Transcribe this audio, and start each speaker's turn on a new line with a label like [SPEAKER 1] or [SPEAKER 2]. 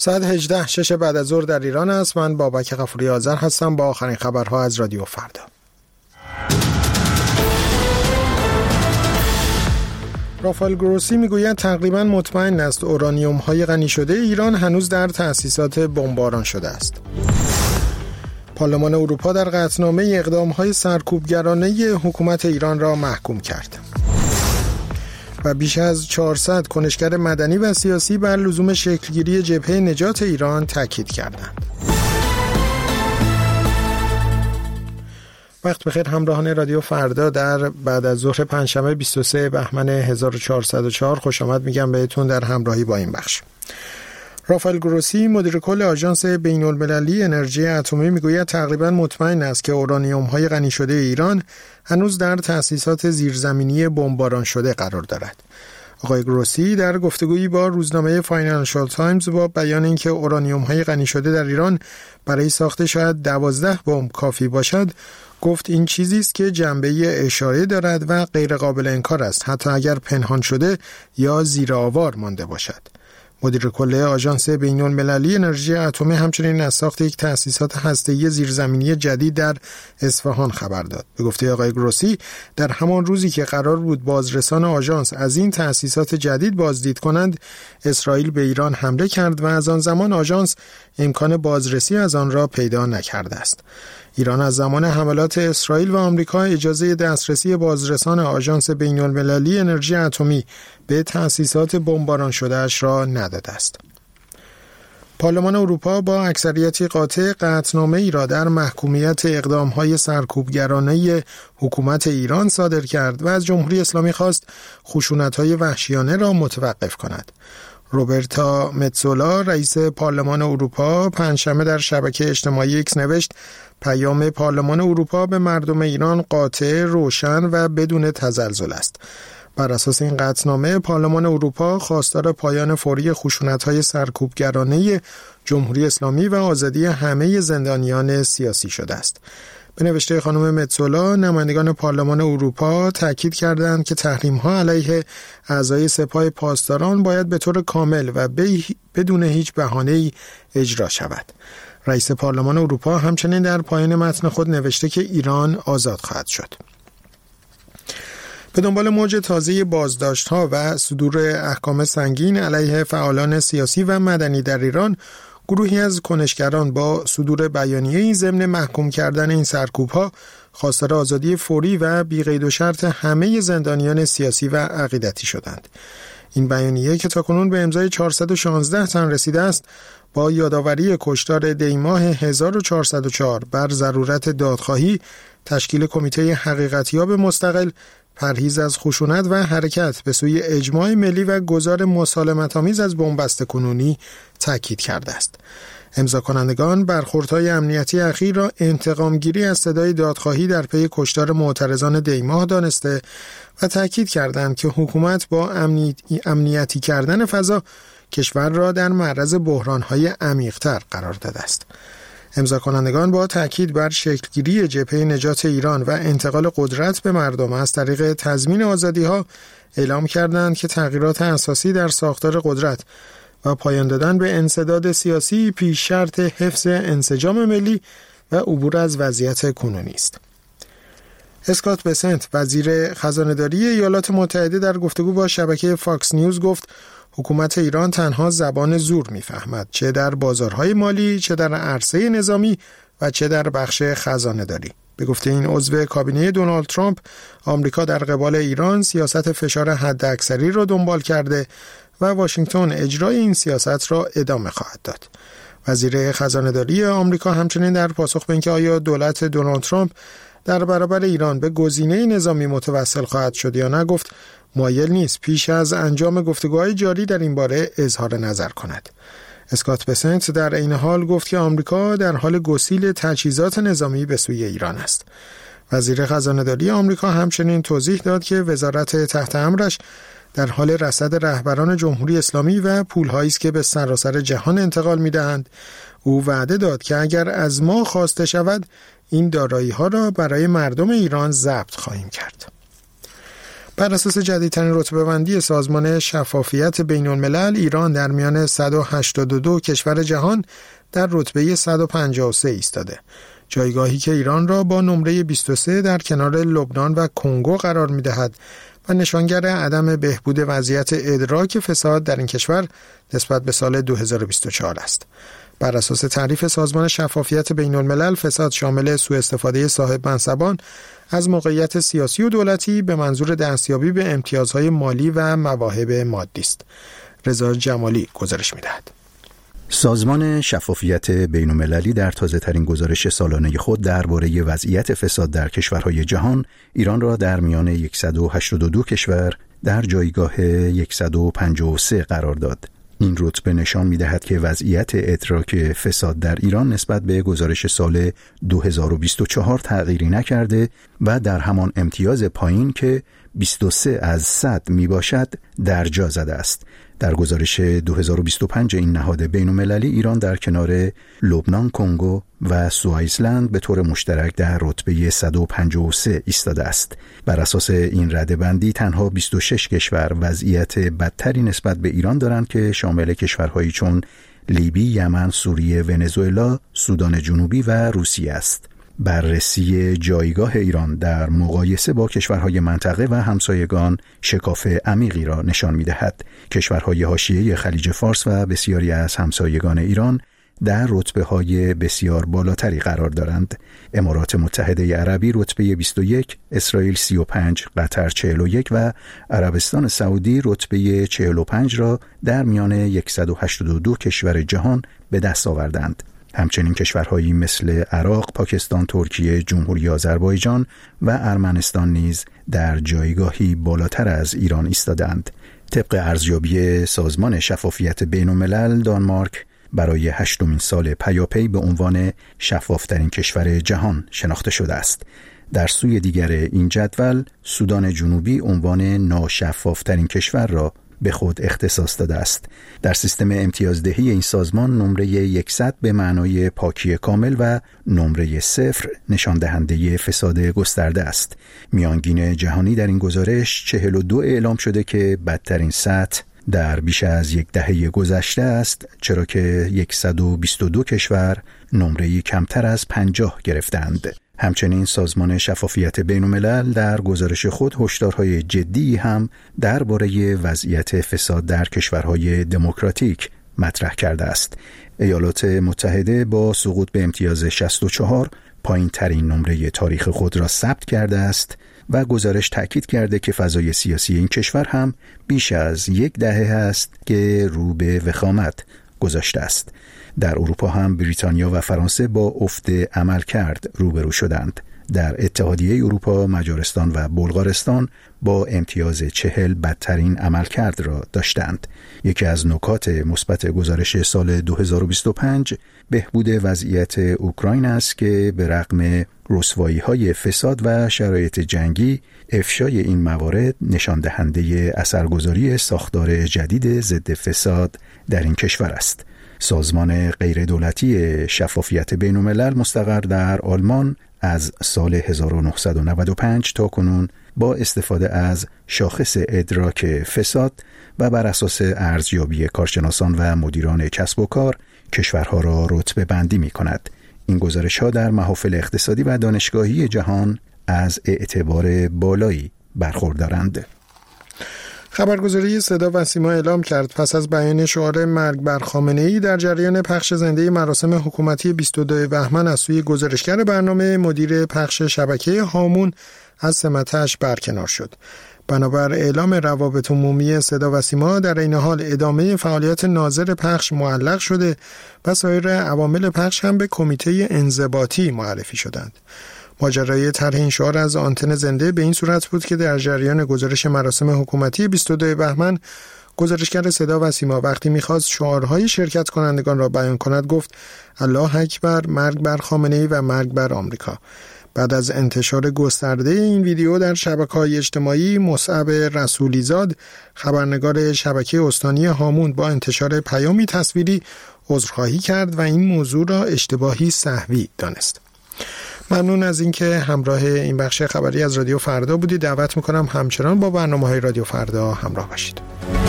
[SPEAKER 1] ساعت 18:06 بعد از ظهر در ایران است. من بابک غفوری آذر هستم با آخرین خبرها از رادیو فردا. رافائل گروسی میگوید تقریباً مطمئن است اورانیوم‌های غنی شده ایران هنوز در تأسیسات بمباران شده است. پارلمان اروپا در قطعنامه اقدام‌های سرکوبگرانه حکومت ایران را محکوم کرد. و بیش از 400 کنشگر مدنی و سیاسی بر لزوم شکلگیری جبهه نجات ایران تاکید کردند. وقت بخیر همراهان رادیو فردا در بعد از ظهر پنجشنبه 23 بهمن 1404 خوش آمد میگم بهتون در همراهی با این بخش. رافائل گروسی مدیر کل آژانس بین‌المللی انرژی اتمی میگوید تقریباً مطمئن است که اورانیوم‌های غنی شده ایران هنوز در تأسیسات زیرزمینی بمباران شده قرار دارد. آقای گروسی در گفتگویی با روزنامه فاینانشال تایمز با بیان اینکه اورانیوم‌های غنی شده در ایران برای ساخت شاید 12 بمب کافی باشد، گفت این چیزی است که جنبه اشاره دارد و غیر قابل انکار است، حتی اگر پنهان شده یا زیر آوار مانده باشد. مدیر کل آژانس بین‌المللی انرژی اتمی همچنین از ساخت یک تأسیسات هسته‌ای زیرزمینی جدید در اصفهان خبر داد. به گفته آقای گروسی در همان روزی که قرار بود بازرسان آژانس از این تأسیسات جدید بازدید کنند، اسرائیل به ایران حمله کرد و از آن زمان آژانس امکان بازرسی از آن را پیدا نکرده است. ایران از زمان حملات اسرائیل و آمریکا اجازه دسترسی بازرسان آژانس بین‌المللی انرژی اتمی به تأسیسات بمباران شده اش را نداده است. پارلمان اروپا با اکثریتی قاطع قطعنامه ای را در محکومیت اقدام‌های سرکوبگرانه حکومت ایران صادر کرد و از جمهوری اسلامی خواست خشونت‌های وحشیانه را متوقف کند. روبرتا متزولا رئیس پارلمان اروپا پنجشنبه در شبکه اجتماعی ایکس نوشت پیام پارلمان اروپا به مردم ایران قاطع، روشن و بدون تزلزل است. بر اساس این قطعنامه پارلمان اروپا خواستار پایان فوری خشونت‌های سرکوبگرانه جمهوری اسلامی و آزادی همه زندانیان سیاسی شده است. به نوشته خانم متزولا، نمایندگان پارلمان اروپا تاکید کردند که تحریم‌ها علیه اعضای سپاه پاسداران باید به طور کامل و بدون هیچ بهانه‌ای اجرا شود. رئیس پارلمان اروپا همچنین در پایان متن خود نوشته که ایران آزاد خواهد شد. به دنبال موج تازه بازداشت‌ها و صدور احکام سنگین علیه فعالان سیاسی و مدنی در ایران، گروهی از کنشگران با صدور بیانیه‌ای ضمن محکوم کردن این سرکوب‌ها خواستار آزادی فوری و بی قید و شرط همه زندانیان سیاسی و عقیدتی شدند. این بیانیه که تاکنون به امضای 416 تن رسیده است، با یادآوری کشتار دی‌ماه 1404 بر ضرورت دادخواهی، تشکیل کمیته حقیقتیاب مستقل، پرهیز از خشونت و حرکت به سوی اجماع ملی و گذار مسالمت‌آمیز از بنبست کنونی تاکید کرده است. امضا کنندگان برخوردهای امنیتی اخیر را انتقامگیری از صدای دادخواهی در پی کشتار معترضان دی‌ماه دانسته و تاکید کردند که حکومت با امنیتی کردن فضا کشور را در معرض بحران‌های عمیق‌تر قرار داده است. امضا کنندگان با تاکید بر شکلگیری جبهه نجات ایران و انتقال قدرت به مردم از طریق تضمین آزادی‌ها اعلام کردند که تغییرات اساسی در ساختار قدرت و پایان دادن به انسداد سیاسی پیش شرط حفظ انسجام ملی و عبور از وضعیت کنونی است. اسکات بسنت وزیر خزانه‌داری ایالات متحده در گفتگو با شبکه فاکس نیوز گفت حکومت ایران تنها زبان زور می‌فهمد، چه در بازارهای مالی، چه در عرصه نظامی و چه در بخش خزانه‌داری. به گفته این عضو کابینه دونالد ترامپ، آمریکا در قبال ایران سیاست فشار حداکثری را دنبال کرده و واشنگتن اجرای این سیاست را ادامه خواهد داد. وزیر خزانه‌داری آمریکا همچنین در پاسخ به اینکه آیا دولت دونالد ترامپ در برابر ایران به گزینه نظامی متوسل خواهد شد یا نه، گفت مایل نیست پیش از انجام گفتگوهای جاری در این باره اظهار نظر کند. اسکات بسنت در این حال گفت که آمریکا در حال گسیل تجهیزات نظامی به سوی ایران است. وزیر خزانه‌داری آمریکا همچنین توضیح داد که وزارت تحت امرش در حال رصد رهبران جمهوری اسلامی و پول‌هایی است که به سراسر جهان انتقال می‌دهند. او وعده داد که اگر از ما خواسته شود این دارایی‌ها را برای مردم ایران ضبط خواهیم کرد. بر اساس جدیدترین رتبه‌بندی سازمان شفافیت بین‌الملل، ایران در میان 182 کشور جهان در رتبه 153 ایستاده. جایگاهی که ایران را با نمره 23 در کنار لبنان و کنگو قرار می‌دهد و نشانگر عدم بهبود وضعیت ادراک فساد در این کشور نسبت به سال 2024 است. بر اساس تعریف سازمان شفافیت بین‌الملل، فساد شامل سوء استفاده صاحب منصبان از موقعیت سیاسی و دولتی به منظور دستیابی به امتیازهای مالی و مواهب مادی است. رضا جمالی گزارش می‌دهد.
[SPEAKER 2] سازمان شفافیت بین‌المللی در تازه‌ترین گزارش سالانه خود درباره وضعیت فساد در کشورهای جهان، ایران را در میان 182 کشور در جایگاه 153 قرار داد. این رتبه نشان می‌دهد که وضعیت ادراک فساد در ایران نسبت به گزارش سال 2024 تغییری نکرده و در همان امتیاز پایین که 23 از 100 میباشد درجا زده است. در گزارش 2025 این نهاد بین‌المللی، ایران در کنار لبنان، کنگو و سوئیسلند به طور مشترک در رتبه 153 ایستاده است. بر اساس این رده‌بندی تنها 26 کشور وضعیت بدتری نسبت به ایران دارند که شامل کشورهایی چون لیبی، یمن، سوریه، ونزوئلا، سودان جنوبی و روسیه است. بررسی جایگاه ایران در مقایسه با کشورهای منطقه و همسایگان شکاف عمیقی را نشان می‌دهد. کشورهای حاشیه خلیج فارس و بسیاری از همسایگان ایران در رتبه‌های بسیار بالاتری قرار دارند. امارات متحده عربی رتبه 21، اسرائیل 35، قطر 41 و عربستان سعودی رتبه 45 را در میان 182 کشور جهان به دست آوردند. همچنین کشورهایی مثل عراق، پاکستان، ترکیه، جمهوری آذربایجان و ارمنستان نیز در جایگاهی بالاتر از ایران ایستادند. طبق ارزیابی سازمان شفافیت بین‌الملل، دانمارک برای 8مین سال پیاپی به عنوان شفافترین کشور جهان شناخته شده است. در سوی دیگر این جدول، سودان جنوبی عنوان ناشفافترین کشور را به خود اختصاص داده است. در سیستم امتیازدهی این سازمان نمره 100 به معنای پاکی کامل و نمره 0 نشان دهنده فساد گسترده است. میانگین جهانی در این گزارش 42 اعلام شده که بدترین سطح در بیش از یک دهه گذشته است، چرا که 122 کشور نمره کمتر از 50 گرفتند. همچنین سازمان شفافیت بین‌الملل در گزارش خود هشدارهای جدی هم درباره وضعیت فساد در کشورهای دموکراتیک مطرح کرده است. ایالات متحده با سقوط به امتیاز 64 پایین‌ترین نمره تاریخ خود را ثبت کرده است و گزارش تأکید کرده که فضای سیاسی این کشور هم بیش از یک دهه است که رو به وخامت گذاشته است. در اروپا هم بریتانیا و فرانسه با افت عملکرد روبرو شدند. در اتحادیه اروپا مجارستان و بلغارستان با امتیاز 40 بدترین عملکرد را داشتند. یکی از نکات مثبت گزارش سال 2025 بهبود وضعیت اوکراین است که به رغم رسوایی‌های فساد و شرایط جنگی، افشای این موارد نشان دهنده اثرگذاری ساختار جدید ضد فساد در این کشور است. سازمان غیردولتی شفافیت بین‌الملل مستقر در آلمان از سال 1995 تا کنون با استفاده از شاخص ادراک فساد و بر اساس ارزیابی کارشناسان و مدیران کسب و کار کشورها را رتبه بندی می کند. این گزارش‌ها در محافل اقتصادی و دانشگاهی جهان از اعتبار بالایی برخوردارند.
[SPEAKER 1] خبرگزاری صدا و سیما اعلام کرد پس از بیان شعار مرگ بر خامنه‌ای در جریان پخش زنده مراسم حکومتی 22 بهمن از سوی گزارشگر برنامه، مدیر پخش شبکه هامون از سمتش برکنار شد. بنابر اعلام روابط عمومی صدا و سیما، در این حال ادامه فعالیت ناظر پخش معلق شده و سایر عوامل پخش هم به کمیته انضباطی معرفی شدند. ماجرای طرح این شعار از آنتن زنده به این صورت بود که در جریان گزارش مراسم حکومتی 22 بهمن گزارشگر صدا و سیما وقتی می‌خواست شعارهای شرکت کنندگان را بیان کند گفت الله اکبر، مرگ بر خامنه‌ای و مرگ بر آمریکا. بعد از انتشار گسترده این ویدیو در شبکه‌های اجتماعی، مصعب رسولیزاد، خبرنگار شبکه استانی هامون، با انتشار پیامی تصویری عذرخواهی کرد و این موضوع را اشتباهی سهوی دانست. ممنون از اینکه همراه این بخش خبری از رادیو فردا بودید. دعوت میکنم همچنان با برنامه‌های رادیو فردا همراه باشید.